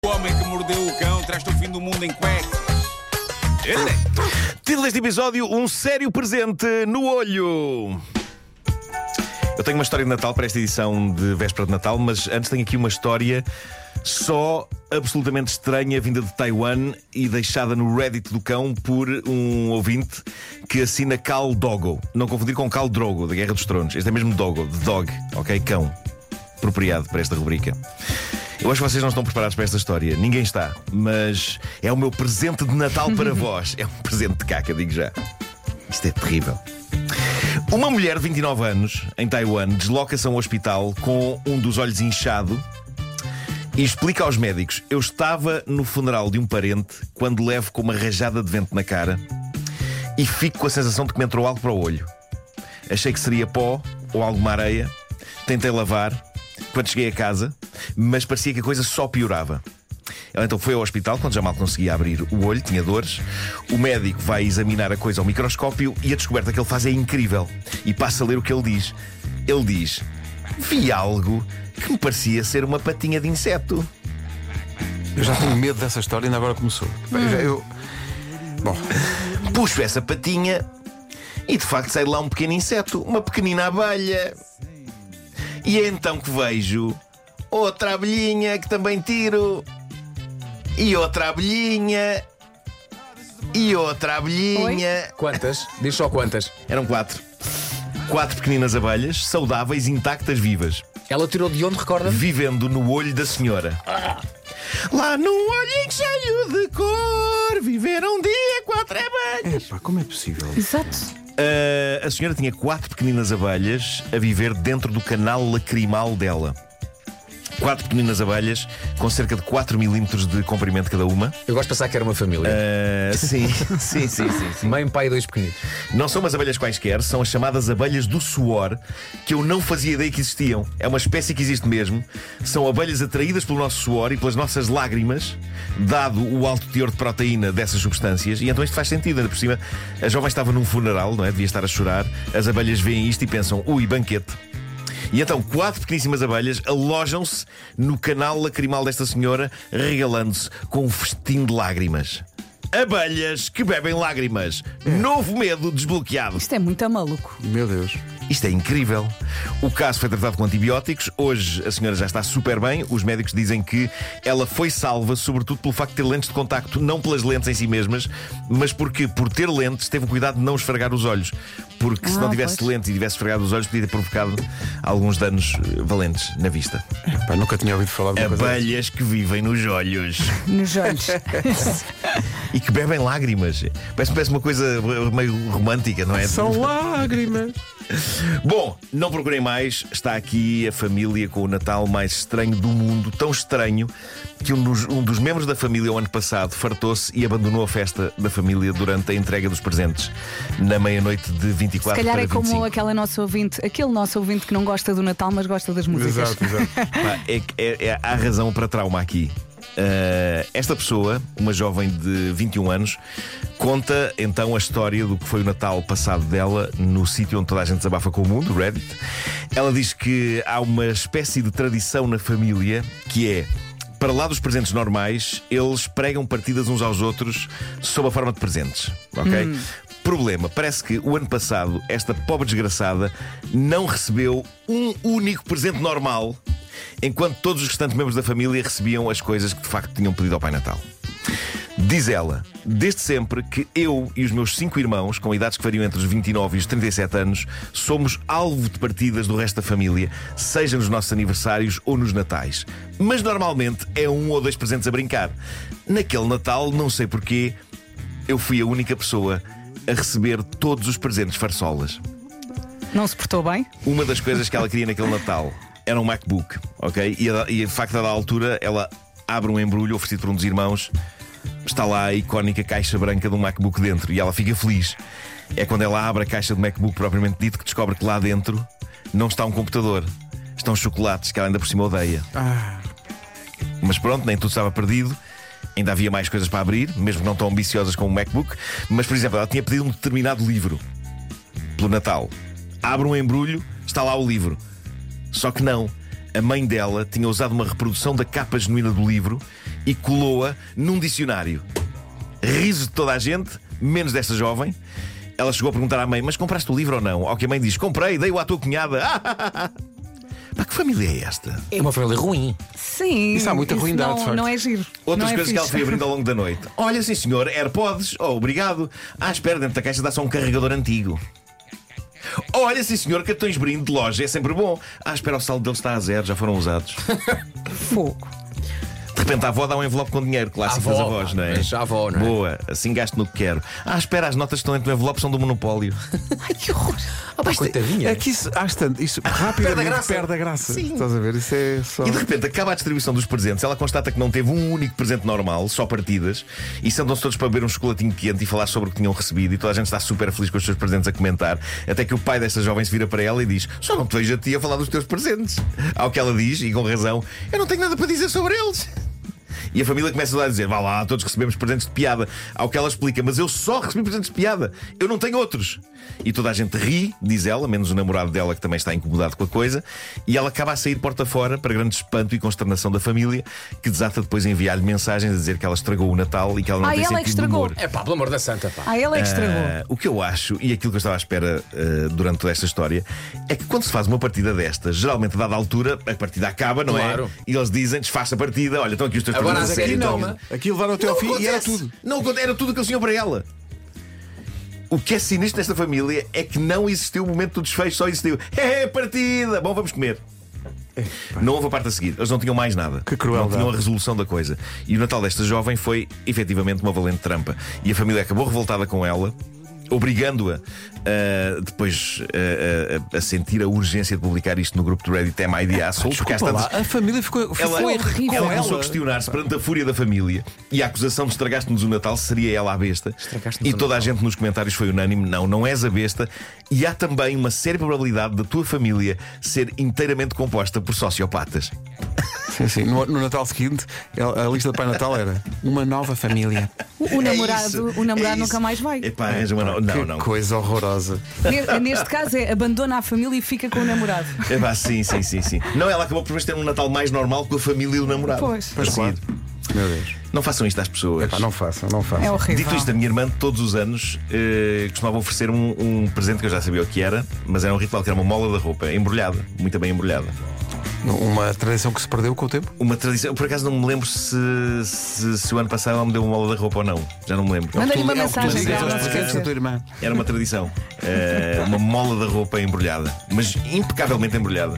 O homem que mordeu o cão traz-te o fim do mundo em cuecas. Título deste episódio: um sério presente no olho. Eu tenho uma história de Natal para esta edição de véspera de Natal, mas antes tenho aqui uma história só absolutamente estranha, vinda de Taiwan e deixada no Reddit do cão por um ouvinte que assina Khal Drogo. Não confundir com Khal Drogo, da Guerra dos Tronos. Este é mesmo Dogo, de dog, ok? Cão. Apropriado para esta rubrica. Eu acho que vocês não estão preparados para esta história. Ninguém está. Mas é o meu presente de Natal para vós. É um presente de caca, digo já. Isto é terrível. Uma mulher de 29 anos, em Taiwan, desloca-se a um hospital com um dos olhos inchado e explica aos médicos: eu estava no funeral de um parente quando levo com uma rajada de vento na cara e fico com a sensação de que me entrou algo para o olho. Achei que seria pó ou alguma areia. Tentei lavar quando cheguei a casa, mas parecia que a coisa só piorava. Ela então foi ao hospital quando já mal conseguia abrir o olho, tinha dores. O médico vai examinar a coisa ao microscópio e a descoberta que ele faz é incrível. E passa a ler o que ele diz. Ele diz: vi algo que me parecia ser uma patinha de inseto. Eu já tenho medo dessa história e ainda agora começou. Bom, puxo essa patinha e de facto sai de lá um pequeno inseto, uma pequenina abelha. E é então que vejo outra abelhinha que também tiro. E outra abelhinha. E outra abelhinha. Oi? Quantas? Diz só quantas. Eram 4. 4 pequeninas abelhas, saudáveis, intactas, vivas. Ela tirou de onde, recorda-me? Vivendo no olho da senhora. Lá num olhinho cheio de cor, viveram um dia 4 abelhas. epá, como é possível? Exato. A senhora tinha 4 pequeninas abelhas a viver dentro do canal lacrimal dela. 4 pequeninas abelhas com cerca de 4 milímetros de comprimento cada uma. Eu gosto de pensar que era uma família. Sim. Mãe, pai e 2 pequeninos. Não são umas abelhas quaisquer, são as chamadas abelhas do suor, que eu não fazia ideia que existiam. É uma espécie que existe mesmo. São abelhas atraídas pelo nosso suor e pelas nossas lágrimas, dado o alto teor de proteína dessas substâncias. E então isto faz sentido. Ainda por cima, a jovem estava num funeral, não é? Devia estar a chorar. As abelhas veem isto e pensam: ui, banquete. E então 4 pequeníssimas abelhas alojam-se no canal lacrimal desta senhora, regalando-se com um festim de lágrimas. Abelhas que bebem lágrimas. Novo medo desbloqueado. Isto é muito maluco. Meu Deus. Isto é incrível. O caso foi tratado com antibióticos. Hoje a senhora já está super bem. Os médicos dizem que ela foi salva, sobretudo pelo facto de ter lentes de contacto, não pelas lentes em si mesmas, mas porque, por ter lentes, teve o cuidado de não esfregar os olhos. Porque se não tivesse lentes e tivesse esfregado os olhos, podia ter provocado alguns danos valentes na vista. Epá, nunca tinha ouvido falar de uma coisa Abelhas que vivem nos olhos Nos olhos. e que bebem lágrimas. Parece uma coisa meio romântica, não é? São lágrimas. Bom, não procurem mais. Está aqui a família com o Natal mais estranho do mundo. Tão estranho que um dos membros da família, o ano passado, fartou-se e abandonou a festa da família durante a entrega dos presentes na meia-noite de 24 Se calhar para é 25. como aquele nosso ouvinte que não gosta do Natal, mas gosta das músicas. Exato. Pá, há razão para trauma aqui. Esta pessoa, uma jovem de 21 anos, conta então a história do que foi o Natal passado dela no sítio onde toda a gente desabafa com o mundo, o Reddit. Ela diz que há uma espécie de tradição na família que é: para lá dos presentes normais, eles pregam partidas uns aos outros sob a forma de presentes, ok? Problema, parece que o ano passado esta pobre desgraçada não recebeu um único presente normal, enquanto todos os restantes membros da família recebiam as coisas que de facto tinham pedido ao Pai Natal. Diz ela: desde sempre que eu e os meus 5 irmãos, com idades que variam entre os 29 e os 37 anos, somos alvo de partidas do resto da família, seja nos nossos aniversários ou nos natais. Mas normalmente é 1 ou 2 presentes a brincar. Naquele Natal, não sei porquê, eu fui a única pessoa a receber todos os presentes farsolas. Não se portou bem? Uma das coisas que ela queria naquele Natal era um MacBook, ok? E de facto, a da altura, ela abre um embrulho oferecido por um dos irmãos. Está lá a icónica caixa branca de um MacBook dentro e ela fica feliz. É quando ela abre a caixa do MacBook propriamente dito que descobre que lá dentro não está um computador. Estão chocolates que ela ainda por cima odeia. Mas pronto, nem tudo estava perdido. Ainda havia mais coisas para abrir, mesmo não tão ambiciosas como o MacBook. Mas, por exemplo, ela tinha pedido um determinado livro pelo Natal. Abre um embrulho, está lá o livro. Só que não. A mãe dela tinha usado uma reprodução da capa genuína do livro e colou-a num dicionário. Riso de toda a gente, menos dessa jovem. Ela chegou a perguntar à mãe: mas compraste o livro ou não? Ao que a mãe diz: comprei, dei-o à tua cunhada. Pá, que família é esta? É uma família ruim. Sim. Isso há muita ruindade, de não, facto. não é giro. Outras não é coisas que ela fixe. foi abrindo ao longo da noite. Olha, sim senhor, AirPods. Oh, obrigado. Espera, dentro da caixa dá só um carregador antigo. Olha, sim senhor, cartões brinde de loja é sempre bom. Espera, o saldo deles está a 0, já foram usados. Fogo. De repente a avó dá um envelope com dinheiro, clássico das avós, não é? Mas a avó, não é? Boa, assim gasto no que quero. Espera, as notas que estão dentro do envelope são do monopólio. Ai, que horror. Pá, coitadinha. É que isso, às tanto, isso rapidamente perde a graça. Sim. Estás a ver? Isso é só. E de repente acaba a distribuição dos presentes. Ela constata que não teve um único presente normal, só partidas. E sentam-se todos para beber um chocolatinho quente e falar sobre o que tinham recebido. E toda a gente está super feliz com os seus presentes a comentar. Até que o pai desta jovem se vira para ela e diz: só não te vejo a ti a falar dos teus presentes. Ao que ela diz, e com razão: eu não tenho nada para dizer sobre eles. E a família começa a dizer: vá lá, todos recebemos presentes de piada. Ao que ela explica: mas eu só recebi presentes de piada, eu não tenho outros. E toda a gente ri, diz ela, menos o namorado dela, que também está incomodado com a coisa. E ela acaba a sair porta fora, para grande espanto e consternação da família, que desata depois a enviar-lhe mensagens a dizer que ela estragou o Natal e que ela não tem ela é que sentido de estragou. humor. É pá, pelo amor da santa, pá. Ela é que estragou. O que eu acho, e aquilo que eu estava à espera durante toda esta história, é que quando se faz uma partida destas, geralmente a dada altura, a partida acaba, não Claro. é? E eles dizem: desfaça a partida, olha, estão aqui os teus Agora presentes. a sério, Aqui não. toma. Aquilo levaram até ao fim e era tudo. Não, era tudo o que eles tinham para ela. O que é sinistro nesta família é que não existiu o momento do desfecho, só existiu: partida! Bom, vamos comer. Não houve a parte a seguir, eles não tinham mais nada. Que crueldade. Não tinham a resolução da coisa. E o Natal desta jovem foi efetivamente uma valente trampa. E a família acabou revoltada com ela, obrigando-a depois a sentir a urgência de publicar isto no grupo do Reddit Am I the Asshole. Porque às Desculpa lá, tantas, a família ficou horrível. ela com começou a questionar-se perante a fúria da família e a acusação de estragaste-nos o Natal seria ela a besta. Estragaste-nos E o toda a Natal. gente nos comentários foi unânime: não és a besta. E há também uma séria probabilidade da tua família ser inteiramente composta por sociopatas. Sim, sim. No Natal seguinte, a lista de Pai Natal era uma nova família. O namorado, isso, o namorado é isso. nunca mais vai. Epá, arranja uma não. Que coisa horrorosa. Neste caso é abandona a família e fica com o namorado. Epá, sim. Não, ela acabou por ter um Natal mais normal com a família e o namorado. Pois. Mas claro. Parecido. Meu Deus. Não façam isto às pessoas. Epá, não façam. É horrível. Dito isto, a minha irmã, todos os anos, costumava oferecer um presente que eu já sabia o que era, mas era um ritual que era uma mola da roupa, embrulhada, muito bem embrulhada. Uma tradição que se perdeu com o tempo? Uma tradição, por acaso não me lembro se o ano passado ela me deu uma mola da roupa ou não. Já não me lembro. Manda-lhe uma É o que tu mensagem dizes para aos ela presentes da tua irmã. Era uma tradição. Uma mola da roupa embrulhada, mas impecavelmente embrulhada.